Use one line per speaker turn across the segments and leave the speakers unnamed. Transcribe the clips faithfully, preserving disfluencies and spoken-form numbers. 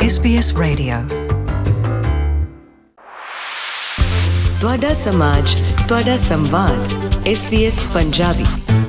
S B S radio. ਤੁਹਾਡਾ ਸਮਾਜ, ਤੁਹਾਡਾ ਸੰਵਾਦ। S B S Punjabi.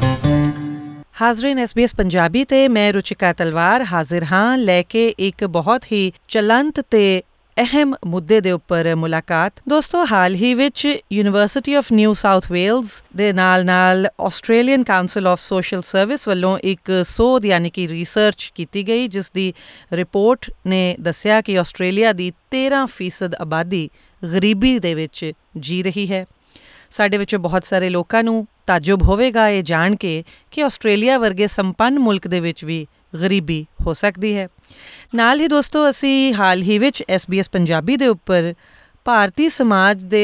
ਹਾਜ਼ਰੀਨ, ਐਸ ਬੀ ਐਸ ਪੰਜਾਬੀ ਤੇ ਮੈਂ ਰੁਚਿਕਾ ਤਲਵਾਰ ਹਾਜ਼ਰ ਹਾਂ ਲੈ ਕੇ ਇੱਕ ਬਹੁਤ ਹੀ ਚਲੰਤ ਤੇ ਅਹਿਮ ਮੁੱਦੇ ਦੇ ਉੱਪਰ ਮੁਲਾਕਾਤ। ਦੋਸਤੋ, ਹਾਲ ਹੀ ਵਿੱਚ University of New South Wales ਦੇ ਨਾਲ ਨਾਲ Australian Council of Social Service ਵੱਲੋਂ ਇੱਕ ਸੋਧ ਯਾਨੀ ਕਿ ਰਿਸਰਚ ਕੀਤੀ ਗਈ, ਜਿਸ ਦੀ ਰਿਪੋਰਟ ਨੇ ਦੱਸਿਆ ਕਿ ਆਸਟ੍ਰੇਲੀਆ ਦੀ ਤੇਰ੍ਹਾਂ ਫੀਸਦ ਆਬਾਦੀ ਗਰੀਬੀ ਦੇ ਵਿੱਚ ਜੀ ਰਹੀ ਹੈ। ਸਾਡੇ ਵਿੱਚੋਂ ਬਹੁਤ ਸਾਰੇ ਲੋਕਾਂ ਨੂੰ ਤਾਜੁਬ ਹੋਵੇਗਾ ਇਹ ਜਾਣ ਕੇ ਕਿ ਆਸਟ੍ਰੇਲੀਆ ਵਰਗੇ ਸੰਪੰਨ ਮੁਲਕ ਦੇ ਵਿੱਚ ਵੀ ਗਰੀਬੀ ਹੋ ਸਕਦੀ ਹੈ। ਨਾਲ ਹੀ ਦੋਸਤੋ, ਅਸੀਂ ਹਾਲ ਹੀ ਵਿੱਚ ਐਸ ਬੀ ਐਸ ਪੰਜਾਬੀ ਦੇ ਉੱਪਰ ਭਾਰਤੀ ਸਮਾਜ ਦੇ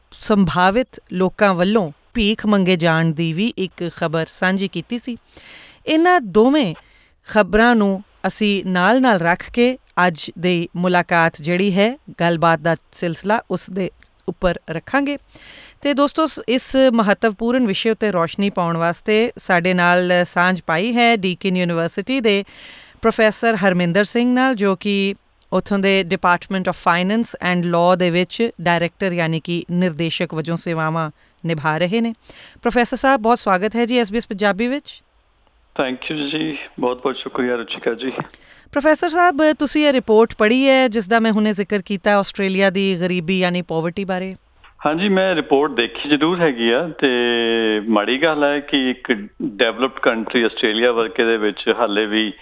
ਸੰਭਾਵਿਤ ਲੋਕਾਂ ਵੱਲੋਂ ਭੀਖ ਮੰਗੇ ਜਾਣ ਦੀ ਵੀ ਇੱਕ ਖਬਰ ਸਾਂਝੀ ਕੀਤੀ ਸੀ। ਇਹਨਾਂ ਦੋਵੇਂ ਖਬਰਾਂ ਨੂੰ ਅਸੀਂ ਨਾਲ ਨਾਲ ਰੱਖ ਕੇ ਅੱਜ ਦੀ ਮੁਲਾਕਾਤ ਜਿਹੜੀ ਹੈ, ਗੱਲਬਾਤ ਦਾ ਸਿਲਸਿਲਾ ਉਸ ਦੇ ਉੱਪਰ ਰੱਖਾਂਗੇ। ਅਤੇ ਦੋਸਤੋ, ਇਸ ਮਹੱਤਵਪੂਰਨ ਵਿਸ਼ੇ ਉੱਤੇ ਰੌਸ਼ਨੀ ਪਾਉਣ ਵਾਸਤੇ ਸਾਡੇ ਨਾਲ ਸਾਂਝ ਪਾਈ ਹੈ ਡੀਕਿਨ ਯੂਨੀਵਰਸਿਟੀ ਦੇ ਪ੍ਰੋਫੈਸਰ ਹਰਮਿੰਦਰ ਸਿੰਘ ਨਾਲ, ਜੋ ਕਿ ਉੱਥੋਂ ਦੇ department of finance and law ਦੇ ਵਿੱਚ ਡਾਇਰੈਕਟਰ ਯਾਨੀ ਕਿ ਨਿਰਦੇਸ਼ਕ ਵਜੋਂ ਸੇਵਾਵਾਂ ਨਿਭਾ ਰਹੇ ਨੇ। ਪ੍ਰੋਫੈਸਰ ਸਾਹਿਬ, ਬਹੁਤ ਸਵਾਗਤ ਹੈ G S B S Punjabi ਵਿੱਚ।
ਥੈਂਕ ਯੂ ਜੀ, ਬਹੁਤ ਬਹੁਤ ਸ਼ੁਕਰੀਆ ਰੁਚਿਕਾ ਜੀ।
ਪ੍ਰੋਫੈਸਰ ਸਾਹਿਬ, ਤੁਸੀਂ ਇਹ ਰਿਪੋਰਟ ਪੜ੍ਹੀ ਹੈ ਜਿਸ ਦਾ ਮੈਂ ਹੁਣੇ ਜ਼ਿਕਰ ਕੀਤਾ, ਆਸਟ੍ਰੇਲੀਆ ਦੀ ਗਰੀਬੀ ਯਾਨੀ ਪੋਵਰਟੀ ਬਾਰੇ?
ਹਾਂਜੀ, ਮੈਂ ਰਿਪੋਰਟ ਦੇਖੀ ਜ਼ਰੂਰ ਹੈਗੀ ਆ, ਅਤੇ ਮਾੜੀ ਗੱਲ ਹੈ ਕਿ ਇੱਕ ਡੈਵਲਪਡ ਕੰਟਰੀ ਆਸਟ੍ਰੇਲੀਆ ਵਰਗੇ ਦੇ ਵਿੱਚ ਹਾਲੇ ਵੀ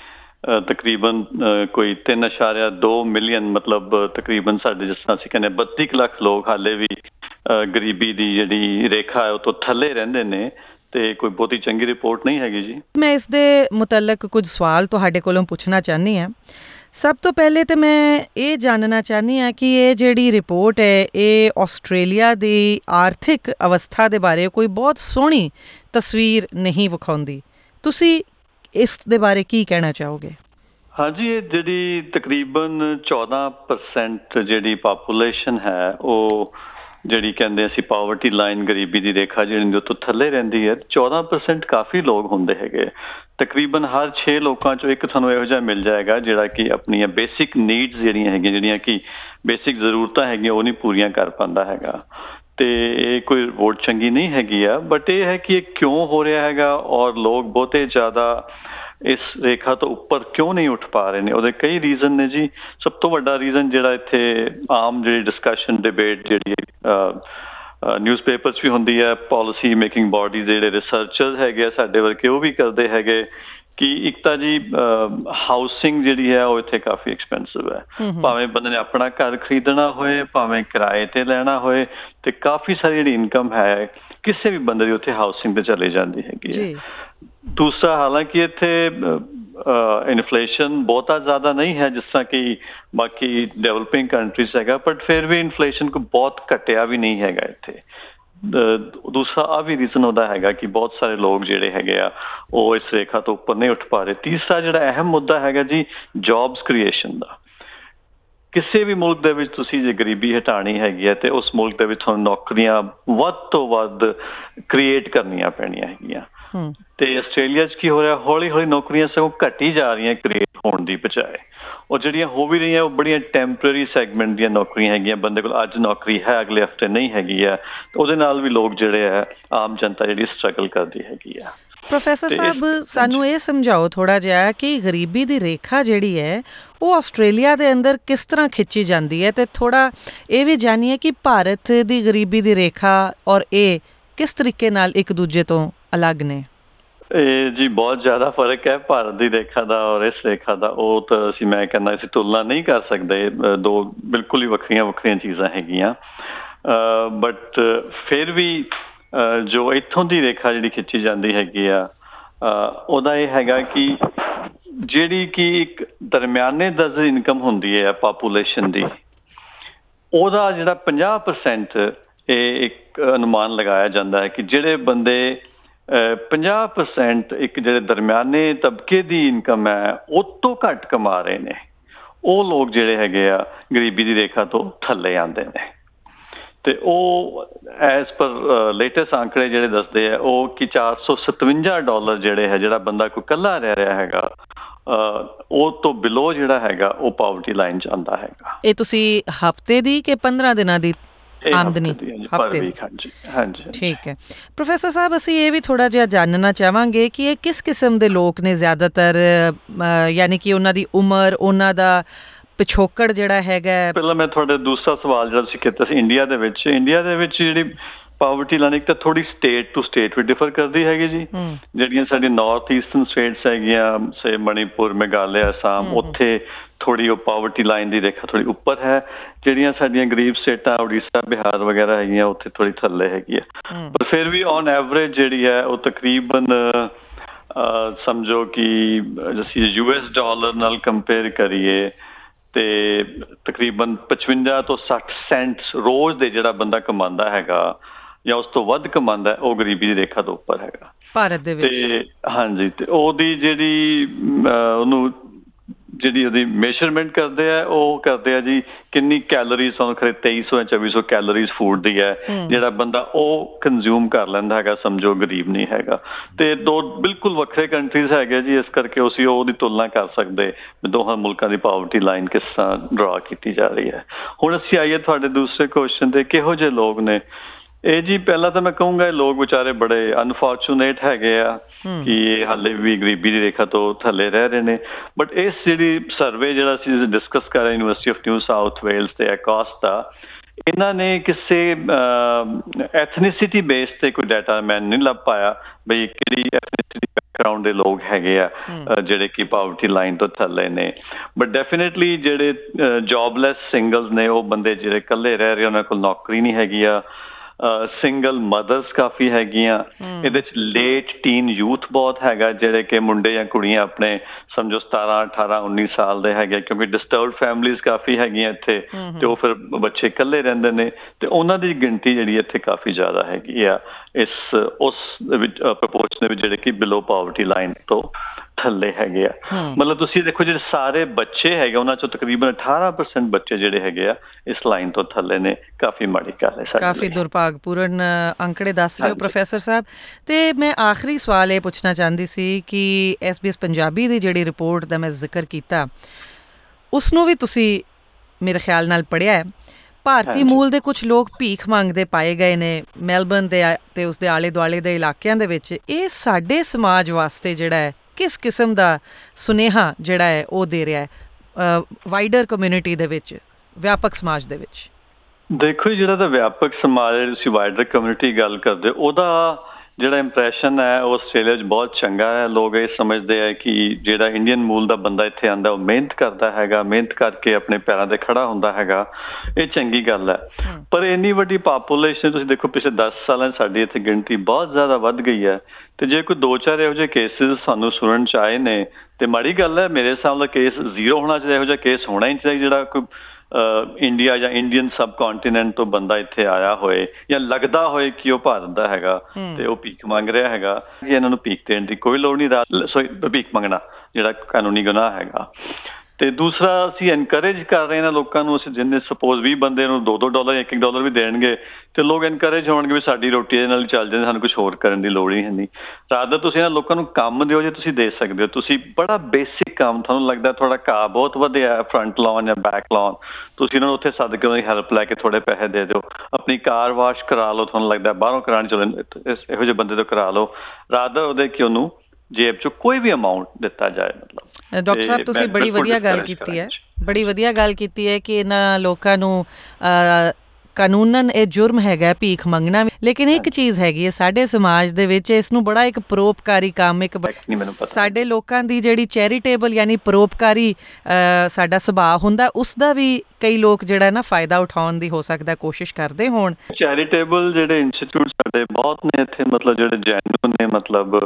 ਤਕਰੀਬਨ ਕੋਈ ਤਿੰਨ ਅਸ਼ਾਰਿਆ ਦੋ ਮਿਲੀਅਨ ਮਤਲਬ ਤਕਰੀਬਨ ਸਾਡੇ ਜਿਸ ਤਰ੍ਹਾਂ ਅਸੀਂ ਕਹਿੰਦੇ ਬੱਤੀ ਕੁ ਲੱਖ ਲੋਕ ਹਾਲੇ ਵੀ ਗਰੀਬੀ ਦੀ ਜਿਹੜੀ ਰੇਖਾ ਹੈ ਉਹ ਤੋਂ ਥੱਲੇ ਰਹਿੰਦੇ ਨੇ, ਤੇ ਕੋਈ ਬਹੁਤੀ ਚੰਗੀ ਰਿਪੋਰਟ ਨਹੀਂ ਹੈਗੀ ਜੀ। ਮੈਂ
ਇਸ ਦੇ ਮੁਤਲਕ ਕੁਝ ਸਵਾਲ ਤੁਹਾਡੇ ਕੋਲੋਂ ਪੁੱਛਣਾ ਚਾਹੁੰਦੀ ਹਾਂ। ਸਭ ਤੋਂ ਪਹਿਲੇ ਤਾਂ ਮੈਂ ਇਹ ਜਾਣਨਾ ਚਾਹੁੰਦੀ ਹਾਂ ਕਿ ਇਹ ਜਿਹੜੀ ਰਿਪੋਰਟ ਹੈ ਇਹ ਆਸਟ੍ਰੇਲੀਆ ਦੀ ਆਰਥਿਕ ਅਵਸਥਾ ਦੇ ਬਾਰੇ ਕੋਈ ਬਹੁਤ ਸੋਹਣੀ ਤਸਵੀਰ ਨਹੀਂ ਵਿਖਾਉਂਦੀ। ਤੁਸੀਂ ਇਸ ਦੇ ਬਾਰੇ ਕੀ ਕਹਿਣਾ ਚਾਹੋਗੇ?
ਹਾਂਜੀ, ਇਹ ਜਿਹੜੀ ਤਕਰੀਬਨ ਚੌਦਾਂ ਪਰਸੈਂਟ ਜਿਹੜੀ ਪਾਪੂਲੇਸ਼ਨ ਹੈ ਉਹ ਜਿਹੜੀ ਕਹਿੰਦੇ ਅਸੀਂ ਪਾਵਰਟੀ ਲਾਈਨ, ਗਰੀਬੀ ਦੀ ਰੇਖਾ ਜਿਹੜੀ ਉਹ ਤੋਂ ਥੱਲੇ ਰਹਿੰਦੀ ਹੈ। ਚੌਦਾਂ ਪਰਸੈਂਟ ਕਾਫੀ ਲੋਕ ਹੁੰਦੇ ਹੈਗੇ। ਤਕਰੀਬਨ ਹਰ ਛੇ ਲੋਕਾਂ 'ਚੋਂ ਇੱਕ ਤੁਹਾਨੂੰ ਇਹੋ ਜਿਹਾ ਮਿਲ ਜਾਏਗਾ ਜਿਹੜਾ ਕਿ ਆਪਣੀਆਂ ਬੇਸਿਕ ਨੀਡਸ ਜਿਹੜੀਆਂ ਹੈਗੀਆਂ, ਜਿਹੜੀਆਂ ਕਿ ਬੇਸਿਕ ਜ਼ਰੂਰਤਾਂ ਹੈਗੀਆਂ ਉਹ ਨਹੀਂ ਪੂਰੀਆਂ ਕਰ ਪਾਉਂਦਾ ਹੈਗਾ। ਅਤੇ ਇਹ ਕੋਈ ਰਿਪੋਰਟ ਚੰਗੀ ਨਹੀਂ ਹੈਗੀ ਆ, ਬਟ ਇਹ ਹੈ ਕਿ ਇਹ ਕਿਉਂ ਹੋ ਰਿਹਾ ਹੈਗਾ ਔਰ ਲੋਕ ਬਹੁਤੇ ਜ਼ਿਆਦਾ ਇਸ ਰੇਖਾ ਤੋਂ ਉੱਪਰ ਕਿਉਂ ਨਹੀਂ ਉੱਠ ਪਾ ਰਹੇ ਨੇ। ਉਹਦੇ ਕਈ ਰੀਜ਼ਨ ਨੇ ਜੀ। ਸਭ ਤੋਂ ਵੱਡਾ ਰੀਜ਼ਨ ਜਿਹੜਾ ਇੱਥੇ ਆਮ ਜਿਹੜੀ ਡਿਸਕਸ਼ਨ ਡਿਬੇਟ ਜਿਹੜੀ ਨਿਊਜ਼ ਪੇਪਰ 'ਚ ਵੀ ਹੁੰਦੀ ਹੈ, ਪੋਲਿਸੀ ਮੇਕਿੰਗ ਬਾਡੀਜ਼ ਜਿਹੜੇ ਰਿਸਰਚਰਸ ਹੈਗੇ ਆ ਸਾਡੇ ਵਰਗੇ ਉਹ ਵੀ ਕਰਦੇ ਹੈਗੇ ਕਿ ਇੱਕ ਤਾਂ ਜੀ ਹਾਊਸਿੰਗ ਜਿਹੜੀ ਹੈ ਉਹ ਇੱਥੇ ਕਾਫੀ ਐਕਸਪੈਂਸਿਵ ਹੈ। ਭਾਵੇਂ ਬੰਦੇ ਨੇ ਆਪਣਾ ਘਰ ਖਰੀਦਣਾ ਹੋਏ, ਭਾਵੇਂ ਕਿਰਾਏ 'ਤੇ ਲੈਣਾ ਹੋਏ, ਅਤੇ ਕਾਫੀ ਸਾਰੀ ਜਿਹੜੀ ਇਨਕਮ ਹੈ ਕਿਸੇ ਵੀ ਬੰਦੇ ਦੀ ਉੱਥੇ ਹਾਊਸਿੰਗ 'ਤੇ ਚਲੇ ਜਾਂਦੀ ਹੈਗੀ ਹੈ। ਦੂਸਰਾ, ਹਾਲਾਂਕਿ ਇੱਥੇ ਇਨਫਲੇਸ਼ਨ ਬਹੁਤਾ ਜ਼ਿਆਦਾ ਨਹੀਂ ਹੈ ਜਿਸ ਤਰ੍ਹਾਂ ਕਿ ਬਾਕੀ ਡਿਵੈਲਪਿੰਗ ਕੰਟਰੀਜ਼ ਹੈਗਾ, ਬਟ ਫਿਰ ਵੀ ਇਨਫਲੇਸ਼ਨ ਕੋਈ ਬਹੁਤ ਘਟਿਆ ਵੀ ਨਹੀਂ ਹੈਗਾ ਇੱਥੇ। ਦੂਸਰਾ ਆਹ ਵੀ ਰੀਜ਼ਨ ਉਹਦਾ ਹੈਗਾ ਕਿ ਬਹੁਤ ਸਾਰੇ ਲੋਕ ਜਿਹੜੇ ਹੈਗੇ ਆ ਉਹ ਇਸ ਰੇਖਾ ਤੋਂ ਉੱਪਰ ਨਹੀਂ ਉੱਠ ਪਾ ਰਹੇ। ਤੀਸਰਾ ਜਿਹੜਾ ਅਹਿਮ ਮੁੱਦਾ ਹੈਗਾ ਜੀ, ਜੋਬਸ ਕ੍ਰੀਏਸ਼ਨ ਦਾ। ਕਿਸੇ ਵੀ ਮੁਲਕ ਦੇ ਵਿੱਚ ਤੁਸੀਂ ਜੇ ਗਰੀਬੀ ਹਟਾਉਣੀ ਹੈਗੀ ਹੈ ਅਤੇ ਉਸ ਮੁਲਕ ਦੇ ਵਿੱਚ ਤੁਹਾਨੂੰ ਨੌਕਰੀਆਂ ਵੱਧ ਤੋਂ ਵੱਧ ਕ੍ਰੀਏਟ ਕਰਨੀਆਂ ਪੈਣੀਆਂ ਹੈਗੀਆਂ। ਅਤੇ ਆਸਟ੍ਰੇਲੀਆ 'ਚ ਕੀ ਹੋ ਰਿਹਾ, ਹੌਲੀ ਹੌਲੀ ਨੌਕਰੀਆਂ ਸਗੋਂ ਘਟੀ ਜਾ ਰਹੀਆਂ ਕ੍ਰੀਏਟ ਹੋਣ ਦੀ ਬਜਾਏ। ਉਹ ਜਿਹੜੀਆਂ ਹੋ ਵੀ ਰਹੀਆਂ ਉਹ ਬੜੀਆਂ ਟੈਂਪਰੇਰੀ ਸੈਗਮੈਂਟ ਦੀਆਂ ਨੌਕਰੀਆਂ ਹੈਗੀਆਂ। ਬੰਦੇ ਕੋਲ ਅੱਜ ਨੌਕਰੀ ਹੈ, ਅਗਲੇ ਹਫ਼ਤੇ ਨਹੀਂ ਹੈਗੀ ਆ, ਉਹਦੇ ਨਾਲ ਵੀ ਲੋਕ ਜਿਹੜੇ ਹੈ ਆਮ ਜਨਤਾ ਜਿਹੜੀ ਸਟਰਗਲ ਕਰਦੀ ਹੈਗੀ ਆ।
ਪ੍ਰੋਫੈਸਰ ਸਾਹਿਬ, ਸਾਨੂੰ ਇਹ ਸਮਝਾਓ ਥੋੜ੍ਹਾ ਜਿਹਾ ਕਿ ਗਰੀਬੀ ਦੀ ਰੇਖਾ ਜਿਹੜੀ ਹੈ ਉਹ ਆਸਟ੍ਰੇਲੀਆ ਦੇ ਅੰਦਰ ਕਿਸ ਤਰ੍ਹਾਂ ਖਿੱਚੀ ਜਾਂਦੀ ਹੈ, ਅਤੇ ਥੋੜ੍ਹਾ ਇਹ ਵੀ ਜਾਣੀਏ ਕਿ ਭਾਰਤ ਦੀ ਗਰੀਬੀ ਦੀ ਰੇਖਾ ਔਰ ਇਹ ਕਿਸ ਤਰੀਕੇ ਨਾਲ ਇੱਕ ਦੂਜੇ ਤੋਂ ਅਲੱਗ ਨੇ।
ਇਹ ਜੀ ਬਹੁਤ ਜ਼ਿਆਦਾ ਫਰਕ ਹੈ ਭਾਰਤ ਦੀ ਰੇਖਾ ਦਾ ਔਰ ਇਸ ਰੇਖਾ ਦਾ। ਉਹ ਤਾਂ ਅਸੀਂ ਮੈਂ ਕਹਿੰਦਾ ਅਸੀਂ ਤੁਲਨਾ ਨਹੀਂ ਕਰ ਸਕਦੇ, ਦੋ ਬਿਲਕੁਲ ਹੀ ਵੱਖਰੀਆਂ ਵੱਖਰੀਆਂ ਚੀਜ਼ਾਂ ਹੈਗੀਆਂ। ਬਟ ਫਿਰ ਵੀ ਜੋ ਇੱਥੋਂ ਦੀ ਰੇਖਾ ਜਿਹੜੀ ਖਿੱਚੀ ਜਾਂਦੀ ਹੈਗੀ ਆ ਉਹਦਾ ਇਹ ਹੈਗਾ ਕਿ ਜਿਹੜੀ ਕਿ ਇੱਕ ਦਰਮਿਆਨੇ ਦਰਜੇ ਇਨਕਮ ਹੁੰਦੀ ਹੈ ਪਾਪੂਲੇਸ਼ਨ ਦੀ, ਉਹਦਾ ਜਿਹੜਾ ਪੰਜਾਹ ਪਰਸੈਂਟ ਇਹ ਇੱਕ ਅਨੁਮਾਨ ਲਗਾਇਆ ਜਾਂਦਾ ਹੈ ਕਿ ਜਿਹੜੇ ਬੰਦੇ ਪੰਜਾਹ ਪਰਸੈਂਟ ਇੱਕ ਜਿਹੜੇ ਦਰਮਿਆਨੇ ਤਬਕੇ ਦੀ ਇਨਕਮ ਹੈ ਉਹ ਤੋਂ ਘੱਟ ਕਮਾ ਰਹੇ ਨੇ, ਉਹ ਲੋਕ ਜਿਹੜੇ ਹੈਗੇ ਆ ਗਰੀਬੀ ਦੀ ਰੇਖਾ ਤੋਂ ਥੱਲੇ ਆਉਂਦੇ ਨੇ। ਅਤੇ ਉਹ ਐਜ਼ ਪਰ ਲੇਟੈਸਟ ਅੰਕੜੇ ਜਿਹੜੇ ਦੱਸਦੇ ਆ ਉਹ ਕਿ ਚਾਰ ਸੌ ਸਤਵੰਜਾ ਡਾਲਰ ਜਿਹੜੇ ਹੈ ਜਿਹੜਾ ਬੰਦਾ ਕੋਈ ਇਕੱਲਾ ਰਹਿ ਰਿਹਾ ਹੈਗਾ ਉਹ ਤੋਂ ਬਿਲੋ ਜਿਹੜਾ ਹੈਗਾ ਉਹ ਪਾਵਰਟੀ ਲਾਈਨ 'ਚ ਆਉਂਦਾ ਹੈਗਾ।
ਇਹ ਤੁਸੀਂ ਹਫ਼ਤੇ ਦੀ ਕਿ ਪੰਦਰਾਂ ਦਿਨਾਂ ਦੀ ਆਮਦਨੀ?
ਹਫ਼ਤੇ ਦੀ। ਹਾਂਜੀ ਹਾਂਜੀ।
ਠੀਕ ਹੈ ਪ੍ਰੋਫੈਸਰ ਸਾਹਿਬ, ਅਸੀਂ ਇਹ ਵੀ ਥੋੜ੍ਹਾ ਜਿਹਾ ਜਾਣਨਾ ਚਾਹਾਂਗੇ ਕਿ ਇਹ ਕਿਸ ਕਿਸਮ ਦੇ ਲੋਕ ਨੇ ਜ਼ਿਆਦਾਤਰ, ਯਾਨੀ ਕਿ ਉਹਨਾਂ ਦੀ ਉਮਰ, ਉਹਨਾਂ ਦਾ ਪਿਛੋਕੜ ਜਿਹੜਾ ਹੈਗਾ।
ਪਹਿਲਾਂ ਮੈਂ ਤੁਹਾਡਾ ਦੂਸਰਾ ਸਵਾਲ ਜਿਹੜਾ ਤੁਸੀਂ ਕੀਤਾ ਸੀ ਇੰਡੀਆ ਦੇ ਵਿੱਚ, ਇੰਡੀਆ ਦੇ ਵਿੱਚ ਜਿਹੜੀ ਪਾਵਰਟੀ ਲਾਈਨ ਇੱਕ ਤਾਂ ਥੋੜੀ ਸਟੇਟ ਟੂ ਸਟੇਟ ਵੀ ਡਿਫਰ ਕਰਦੀ ਹੈਗੀ ਜੀ। ਜਿਹੜੀਆਂ ਸਾਡੀ ਨਾਰਥ ਈਸਟਰਨ ਸਟੇਟਸ ਹੈਗੀਆਂ, ਸੇ ਮਣੀਪੁਰ, ਮੇਘਾਲਿਆ, ਅਸਾਮ, ਉੱਥੇ ਥੋੜੀ ਉਹ ਪਾਵਰਟੀ ਲਾਈਨ ਦੀ ਰੇਖਾ ਥੋੜੀ ਉੱਪਰ ਹੈ। ਜਿਹੜੀਆਂ ਸਾਡੀਆਂ ਗਰੀਬ ਸਟੇਟਾਂ ਉੜੀਸਾ, ਬਿਹਾਰ ਵਗੈਰਾ ਹੈਗੀਆਂ, ਉੱਥੇ ਥੋੜੀ ਥੱਲੇ ਹੈਗੀ ਹੈ। ਪਰ ਫਿਰ ਵੀ ਔਨ ਐਵਰੇਜ ਜਿਹੜੀ ਹੈ ਉਹ ਤਕਰੀਬਨ ਸਮਝੋ ਕਿ ਅਸੀਂ ਯੂ ਐਸ ਡਾਲਰ ਨਾਲ ਕੰਪੇਅਰ ਕਰੀਏ ਤੇ ਤਕਰੀਬਨ ਪਚਵੰਜਾ ਤੋਂ ਸੱਠ ਸੈਂਟਸ ਰੋਜ਼ ਦੇ ਜਿਹੜਾ ਬੰਦਾ ਕਮਾਉਂਦਾ ਹੈਗਾ ਜਾਂ ਉਸ ਤੋਂ ਵੱਧ ਕਮਾਉਂਦਾ, ਉਹ ਗਰੀਬੀ ਦੀ ਰੇਖਾ ਤੋਂ ਉੱਪਰ ਹੈਗਾ
ਭਾਰਤ ਦੇ ਵਿੱਚ।
ਤੇ ਹਾਂਜੀ, ਤੇ ਉਹਦੀ ਜਿਹੜੀ ਉਹਨੂੰ ਜਿਹੜੀ ਉਹਦੀ ਮੇਜਰਮੈਂਟ ਕਰਦੇ ਆ, ਉਹ ਕਰਦੇ ਆ ਜੀ ਕਿੰਨੀ ਕੈਲੋਰੀਜ਼, ਤੁਹਾਨੂੰ ਖਰੇ ਤੇਈ ਸੌ ਜਾਂ ਚੌਵੀ ਸੌ ਕੈਲੋਰੀਜ਼ ਫੂਡ ਦੀ ਹੈ। ਜਿਹੜਾ ਬੰਦਾ ਉਹ ਕੰਜ਼ਿਊਮ ਕਰ ਲੈਂਦਾ ਹੈਗਾ, ਸਮਝੋ ਗਰੀਬ ਨਹੀਂ ਹੈਗਾ। ਤੇ ਦੋ ਬਿਲਕੁਲ ਵੱਖਰੇ ਕੰਟਰੀਜ਼ ਹੈਗੇ ਜੀ, ਇਸ ਕਰਕੇ ਅਸੀਂ ਉਹਦੀ ਤੁਲਨਾ ਕਰ ਸਕਦੇ ਦੋਹਾਂ ਮੁਲਕਾਂ ਦੀ ਪਾਵਰਟੀ ਲਾਈਨ ਕਿਸ ਤਰ੍ਹਾਂ ਡਰਾ ਕੀਤੀ ਜਾ ਰਹੀ ਹੈ। ਹੁਣ ਅਸੀਂ ਆਈਏ ਤੁਹਾਡੇ ਦੂਸਰੇ ਕੁਐਸਚਨ ਤੇ, ਕਿਹੋ ਜਿਹੇ ਲੋਕ ਨੇ ਇਹ ਜੀ? ਪਹਿਲਾਂ ਤਾਂ ਮੈਂ ਕਹੂੰਗਾ ਇਹ ਲੋਕ ਵਿਚਾਰੇ ਬੜੇ ਅਨਫੋਰਚੂਨੇਟ ਹੈਗੇ ਆ ਕਿ ਇਹ ਹਾਲੇ ਵੀ ਗਰੀਬੀ ਦੀ ਰੇਖਾ ਤੋਂ ਥੱਲੇ ਰਹਿ ਰਹੇ ਨੇ। ਬਟ ਇਸ ਜਿਹੜੀ ਸਰਵੇ ਜਿਹੜਾ ਅਸੀਂ ਡਿਸਕਸ ਕਰ ਰਹੇ University of New South Wales ਤੇ ਐਕੋਸਟ ਦਾ, ਇਹਨਾਂ ਨੇ ਕਿਸੇ ਐਥਨੀਸਿਟੀ ਬੇਸ ਤੇ ਕੋਈ ਡਾਟਾ ਮੈਂ ਨਹੀਂ ਲੱਭ ਪਾਇਆ ਬਈ ਕਿਹੜੀ ਐਥਨੀਸਿਟੀ ਬੈਕਗਰਾਊਂਡ ਦੇ ਲੋਕ ਹੈਗੇ ਆ ਜਿਹੜੇ ਕਿ ਪਾਵਰਟੀ ਲਾਈਨ ਤੋਂ ਥੱਲੇ ਨੇ। ਬਟ ਡੈਫੀਨੇਟਲੀ ਜਿਹੜੇ ਜੋਬਲੈਸ ਸਿੰਗਲਸ ਨੇ, ਉਹ ਬੰਦੇ ਜਿਹੜੇ ਇਕੱਲੇ ਰਹਿ ਰਹੇ, ਉਹਨਾਂ ਕੋਲ ਨੌਕਰੀ ਨਹੀਂ ਹੈਗੀ ਆ। ਸਿੰਗਲ ਮਦਰਸ ਕਾਫੀ ਹੈਗੀਆਂ। ਇਹਦੇ 'ਚ ਲੇਟ ਟੀਨ ਯੂਥ ਬਹੁਤ ਹੈਗਾ, ਜਿਹੜੇ ਕਿ ਮੁੰਡੇ ਜਾਂ ਕੁੜੀਆਂ ਆਪਣੇ ਸਮਝੋ ਸਤਾਰਾਂ ਅਠਾਰਾਂ ਉੱਨੀ ਸਾਲ ਦੇ ਹੈਗੇ, ਕਿਉਂਕਿ ਡਿਸਟਰਬਡ ਫੈਮਲੀਜ਼ ਕਾਫੀ ਹੈਗੀਆਂ ਇੱਥੇ, ਤੇ ਉਹ ਫਿਰ ਬੱਚੇ ਇਕੱਲੇ ਰਹਿੰਦੇ ਨੇ, ਤੇ ਉਹਨਾਂ ਦੀ ਗਿਣਤੀ ਜਿਹੜੀ ਇੱਥੇ ਕਾਫੀ ਜ਼ਿਆਦਾ ਹੈਗੀ ਆ ਇਸ ਉਸ ਵਿੱਚ ਪ੍ਰਪੋਰਸ਼ਨ ਦੇ ਵਿੱਚ ਜਿਹੜੇ ਕਿ ਬਿਲੋ ਪਾਵਰਟੀ ਲਾਈਨ ਤੋਂ ਥੱਲੇ ਹੈਗੇ ਆ। ਮਤਲਬ ਤੁਸੀਂ ਦੇਖੋ ਜਿਹੜੇ ਸਾਰੇ ਬੱਚੇ ਹੈਗੇ ਉਹਨਾਂ ਚੋਂ ਤਕਰੀਬਨ ਅਠਾਰਾਂ ਪਰਸੈਂਟ ਬੱਚੇ ਜਿਹੜੇ ਹੈਗੇ ਆ ਇਸ ਲਾਈਨ ਤੋਂ ਥੱਲੇ ਨੇ। ਕਾਫੀ ਮਾੜੀ ਗੱਲ ਹੈ,
ਕਾਫੀ ਦੁਰਭਾਗਪੂਰਨ ਅੰਕੜੇ ਦੱਸ ਰਹੇ ਹੋ ਪ੍ਰੋਫੈਸਰ ਸਾਹਿਬ। ਤੇ ਮੈਂ ਆਖਰੀ ਸਵਾਲ ਇਹ ਪੁੱਛਣਾ ਚਾਹੁੰਦੀ ਸੀ ਕਿ ਐਸ ਬੀ ਐਸ ਪੰਜਾਬੀ ਦੀ ਜਿਹੜੀ ਰਿਪੋਰਟ ਦਾ ਮੈਂ ਜ਼ਿਕਰ ਕੀਤਾ, ਉਸਨੂੰ ਵੀ ਤੁਸੀਂ ਮੇਰੇ ਖਿਆਲ ਨਾਲ ਪੜ੍ਹਿਆ ਹੈ। ਭਾਰਤੀ ਮੂਲ ਦੇ ਕੁਝ ਲੋਕ ਭੀਖ ਮੰਗਦੇ ਪਾਏ ਗਏ ਨੇ ਮੈਲਬਰਨ ਦੇ ਤੇ ਉਸਦੇ ਆਲੇ ਦੁਆਲੇ ਦੇ ਇਲਾਕਿਆਂ ਦੇ ਵਿੱਚ। ਇਹ ਸਾਡੇ ਸਮਾਜ ਵਾਸਤੇ ਜਿਹੜਾ ਹੈ ਕਿਸ ਕਿਸਮ ਦਾ ਸੁਨੇਹਾ ਜਿਹੜਾ ਹੈ ਉਹ ਦੇ ਰਿਹਾ ਹੈ ਵਾਈਡਰ ਕਮਿਊਨਿਟੀ ਦੇ ਵਿੱਚ, ਵਿਆਪਕ ਸਮਾਜ ਦੇ ਵਿੱਚ?
ਦੇਖੋ ਜਿਹੜਾ ਤਾਂ ਵਿਆਪਕ ਸਮਾਜ ਹੈ, ਤੁਸੀਂ ਵਾਈਡਰ ਕਮਿਊਨਿਟੀ ਗੱਲ ਕਰਦੇ, ਉਹਦਾ ਜਿਹੜਾ ਇੰਪ੍ਰੈਸ਼ਨ ਹੈ ਉਹ ਆਸਟ੍ਰੇਲੀਆ 'ਚ ਬਹੁਤ ਚੰਗਾ ਹੈ। ਲੋਕ ਇਹ ਸਮਝਦੇ ਹੈ ਕਿ ਜਿਹੜਾ ਇੰਡੀਅਨ ਮੂਲ ਦਾ ਬੰਦਾ ਇੱਥੇ ਆਉਂਦਾ ਉਹ ਮਿਹਨਤ ਕਰਦਾ ਹੈਗਾ, ਮਿਹਨਤ ਕਰਕੇ ਆਪਣੇ ਪੈਰਾਂ 'ਤੇ ਖੜਾ ਹੁੰਦਾ ਹੈਗਾ। ਇਹ ਚੰਗੀ ਗੱਲ ਹੈ। ਪਰ ਇੰਨੀ ਵੱਡੀ ਪਾਪੂਲੇਸ਼ਨ, ਤੁਸੀਂ ਦੇਖੋ ਪਿਛਲੇ ਦਸ ਸਾਲਾਂ 'ਚ ਸਾਡੀ ਇੱਥੇ ਗਿਣਤੀ ਬਹੁਤ ਜ਼ਿਆਦਾ ਵੱਧ ਗਈ ਹੈ, ਤੇ ਜੇ ਕੋਈ ਦੋ ਚਾਰ ਇਹੋ ਜਿਹੇ ਕੇਸਿਸ ਸਾਨੂੰ ਸੁਣਨ 'ਚ ਆਏ ਨੇ ਤੇ ਮਾੜੀ ਗੱਲ ਹੈ। ਮੇਰੇ ਹਿਸਾਬ ਨਾਲ ਕੇਸ ਜ਼ੀਰੋ ਹੋਣਾ ਚਾਹੀਦਾ, ਇਹੋ ਜਿਹਾ ਕੇਸ ਹੋਣਾ ਹੀ ਚਾਹੀਦਾ ਜਿਹੜਾ ਕੋਈ ਇੰਡੀਆ ਜਾਂ ਇੰਡੀਅਨ ਸਬ ਕੰਟੀਨੈਂਟ ਤੋਂ ਬੰਦਾ ਇੱਥੇ ਆਇਆ ਹੋਏ ਜਾਂ ਲੱਗਦਾ ਹੋਏ ਕਿ ਉਹ ਭਾਰਤ ਦਾ ਹੈਗਾ ਤੇ ਉਹ ਭੀਖ ਮੰਗ ਰਿਹਾ ਹੈਗਾ। ਇਹਨਾਂ ਨੂੰ ਭੀਖ ਦੇਣ ਦੀ ਕੋਈ ਲੋੜ ਨਹੀਂ, ਸੋ ਭੀਖ ਮੰਗਣਾ ਜਿਹੜਾ ਕਾਨੂੰਨੀ ਗੁਨਾਹ ਹੈਗਾ। ਤੇ ਦੂਸਰਾ, ਅਸੀਂ ਐਨਕਰੇਜ ਕਰ ਰਹੇ ਹਾਂ ਲੋਕਾਂ ਨੂੰ। ਅਸੀਂ ਜਿੰਨੇ ਸਪੋਜ਼ ਵੀਹ ਬੰਦੇ ਨੂੰ ਦੋ ਦੋ ਡਾਲਰ ਇੱਕ ਇੱਕ ਡਾਲਰ ਵੀ ਦੇਣਗੇ ਤੇ ਲੋਕ ਐਨਕਰੇਜ ਹੋਣਗੇ ਵੀ ਸਾਡੀ ਰੋਟੀ ਇਹਦੇ ਨਾਲ ਚੱਲ ਜਾਂਦੀ, ਸਾਨੂੰ ਕੁਛ ਹੋਰ ਕਰਨ ਦੀ ਲੋੜ ਹੀ ਹੈ ਨਹੀਂ। ਰਾਦਰ ਤੁਸੀਂ ਇਹਨਾਂ ਲੋਕਾਂ ਨੂੰ ਕੰਮ ਦਿਓ ਜੇ ਤੁਸੀਂ ਦੇ ਸਕਦੇ ਹੋ। ਤੁਸੀਂ ਬੜਾ ਬੇਸਿਕ ਕੰਮ, ਤੁਹਾਨੂੰ ਲੱਗਦਾ ਤੁਹਾਡਾ ਘਾਹ ਬਹੁਤ ਵਧਿਆ ਫਰੰਟ ਲਾਉਣ ਜਾਂ ਬੈਕ ਲਾਉਣ, ਤੁਸੀਂ ਇਹਨਾਂ ਨੂੰ ਉੱਥੇ ਸੱਦ ਕੇ ਉਹਨਾਂ ਦੀ ਹੈਲਪ ਲੈ ਕੇ ਥੋੜ੍ਹੇ ਪੈਸੇ ਦੇ ਦਿਓ। ਆਪਣੀ ਕਾਰ ਵਾਸ਼ ਕਰਾ ਲਓ, ਤੁਹਾਨੂੰ ਲੱਗਦਾ ਬਾਹਰੋਂ ਕਰਾਉਣੀ, ਚਲੋ ਇਹੋ ਜਿਹੇ ਬੰਦੇ ਤੋਂ ਕਰਾ ਲਓ, ਰਾਦਰ ਉਹਦੇ ਕਿ ਉਹਨੂੰ ਜੇਬ 'ਚੋਂ ਕੋਈ ਵੀ ਅਮਾਊਂਟ ਦਿੱਤਾ ਜਾਏ। ਮਤਲਬ
ਡਾਕਟਰ ਸਾਹਿਬ ਤੁਸੀਂ ਬੜੀ ਵਧੀਆ ਗੱਲ ਕੀਤੀ ਹੈ, ਬੜੀ ਵਧੀਆ ਗੱਲ ਕੀਤੀ ਹੈ ਕਿ ਇਹਨਾਂ ਲੋਕਾਂ ਨੂੰ ਕਾਨੂੰਨਨ ਇਹ ਜੁਰਮ ਹੈਗਾ ਭੀਖ ਮੰਗਣਾ ਵੀ। ਲੇਕਿਨ ਇੱਕ ਚੀਜ਼ ਹੈਗੀ ਹੈ ਸਾਡੇ ਸਮਾਜ ਦੇ ਵਿੱਚ, ਇਸ ਨੂੰ ਬੜਾ ਇੱਕ ਪਰੋਪਕਾਰੀ ਕੰਮ, ਇੱਕ ਸਾਡੇ ਲੋਕਾਂ ਦੀ ਜਿਹੜੀ ਚੈਰੀਟੇਬਲ ਯਾਨੀ ਪਰੋਪਕਾਰੀ ਸਾਡਾ ਸੁਭਾਅ ਹੁੰਦਾ, ਉਸ ਦਾ ਵੀ ਕਈ ਲੋਕ ਜਿਹੜਾ ਨਾ ਫਾਇਦਾ ਉਠਾਉਣ ਦੀ ਹੋ ਸਕਦਾ ਕੋਸ਼ਿਸ਼ ਕਰਦੇ ਹੋਣ।
ਚੈਰੀਟੇਬਲ ਜਿਹੜੇ ਇੰਸਟੀਟਿਊਟ ਸਾਡੇ ਬਹੁਤ ਨੇ ਇੱਥੇ, ਮਤਲਬ ਜਿਹੜੇ ਜੈਨੂਨ ਨੇ, ਮਤਲਬ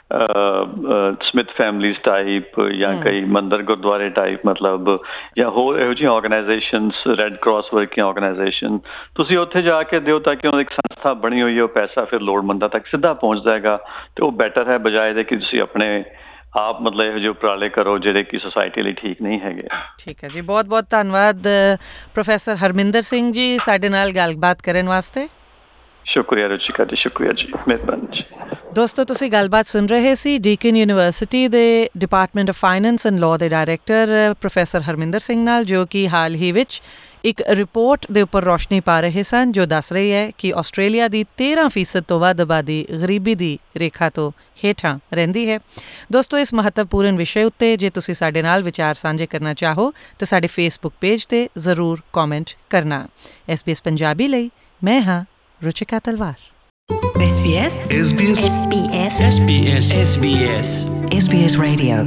ਸਮਿਥ ਫੈਮਲੀਜ਼ ਟਾਈਪ ਜਾਂ ਕਈ ਮੰਦਰ ਗੁਰਦੁਆਰੇ ਟਾਈਪ, ਮਤਲਬ ਜਾਂ ਹੋਰ ਇਹੋ ਜਿਹੀਆਂ organisations, red cross working organisation, ਤੁਸੀਂ ਉੱਥੇ ਜਾ ਕੇ ਦਿਓ ਤਾਂ ਕਿ ਉਹਨਾਂ ਦੀ ਇੱਕ ਸੰਸਥਾ ਬਣੀ ਹੋਈ ਹੈ, ਉਹ ਪੈਸਾ ਫਿਰ ਲੋੜਮੰਦਾਂ ਤੱਕ ਸਿੱਧਾ ਪਹੁੰਚਦਾ ਹੈਗਾ ਤੇ ਉਹ ਬੈਟਰ ਹੈ ਬਜਾਏ ਦੇ ਕਿ ਤੁਸੀਂ ਆਪਣੇ ਆਪ ਮਤਲਬ ਇਹੋ ਜਿਹੇ ਉਪਰਾਲੇ ਕਰੋ ਜਿਹੜੇ ਕਿ ਸੁਸਾਇਟੀ ਲਈ ਠੀਕ ਨਹੀਂ ਹੈਗੇ।
ਠੀਕ ਹੈ ਜੀ, ਬਹੁਤ ਬਹੁਤ ਧੰਨਵਾਦ ਪ੍ਰੋਫੈਸਰ ਹਰਮਿੰਦਰ ਸਿੰਘ ਜੀ ਸਾਡੇ ਨਾਲ ਗੱਲਬਾਤ ਕਰਨ ਵਾਸਤੇ।
ਸ਼ੁਕਰੀਆ ਰੁਚਿਕਾ ਜੀ, ਸ਼ੁਕਰੀਆ ਜੀ, ਮਿਹਰਬਾਨੀ ਜੀ।
ਦੋਸਤੋ ਤੁਸੀਂ ਗੱਲਬਾਤ ਸੁਣ ਰਹੇ ਸੀ ਡੀਕਨ ਯੂਨੀਵਰਸਿਟੀ ਦੇ department of finance and law ਦੇ ਡਾਇਰੈਕਟਰ ਪ੍ਰੋਫੈਸਰ ਹਰਮਿੰਦਰ ਸਿੰਘ ਨਾਲ, ਜੋ ਕਿ ਹਾਲ ਹੀ ਵਿੱਚ ਇੱਕ ਰਿਪੋਰਟ ਦੇ ਉੱਪਰ ਰੋਸ਼ਨੀ ਪਾ ਰਹੇ ਸਨ ਜੋ ਦੱਸ ਰਹੀ ਹੈ ਕਿ ਆਸਟ੍ਰੇਲੀਆ ਦੀ ਤੇਰ੍ਹਾਂ ਫੀਸਦ ਤੋਂ ਵੱਧ ਆਬਾਦੀ ਗਰੀਬੀ ਦੀ ਰੇਖਾ ਤੋਂ ਹੇਠਾਂ ਰਹਿੰਦੀ ਹੈ। ਦੋਸਤੋ ਇਸ ਮਹੱਤਵਪੂਰਨ ਵਿਸ਼ੇ ਉੱਤੇ ਜੇ ਤੁਸੀਂ ਸਾਡੇ ਨਾਲ ਵਿਚਾਰ ਸਾਂਝੇ ਕਰਨਾ ਚਾਹੋ ਤਾਂ ਸਾਡੇ ਫੇਸਬੁੱਕ ਪੇਜ ਤੇ ਜ਼ਰੂਰ ਕਮੈਂਟ ਕਰਨਾ। ਐਸ ਬੀ ਐਸ ਪੰਜਾਬੀ ਲਈ ਮੈਂ ਹਾਂ ਰੁਚਿਕਾ ਤਲਵਾਰ।
S B S
S B S
S B S
S B S S B S
S B S Radio.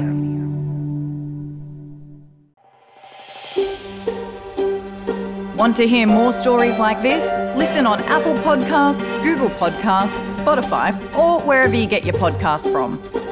Want to hear more stories like this? Listen on Apple Podcasts, Google Podcasts, Spotify, or wherever you get your podcasts from.